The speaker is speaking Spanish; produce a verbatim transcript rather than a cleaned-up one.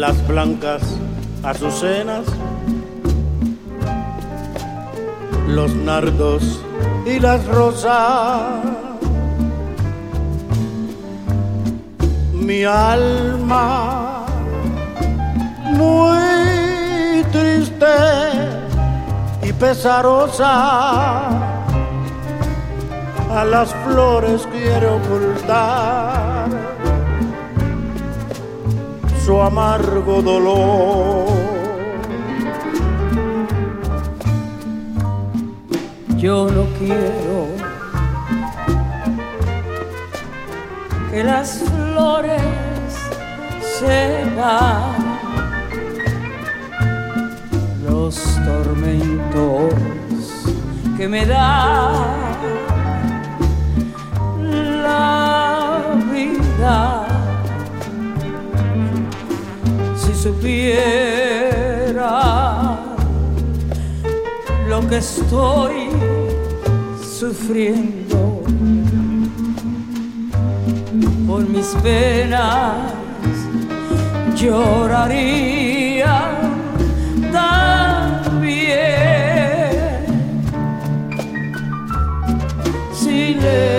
las blancas azucenas, los nardos y las rosas. Mi alma muy triste y pesarosa a las flores quiere ocultar su amargo dolor. Yo no quiero que las flores sean los tormentos que me da la vida. Si supiera lo que estoy sufriendo por mis penas, lloraría también. Silencio.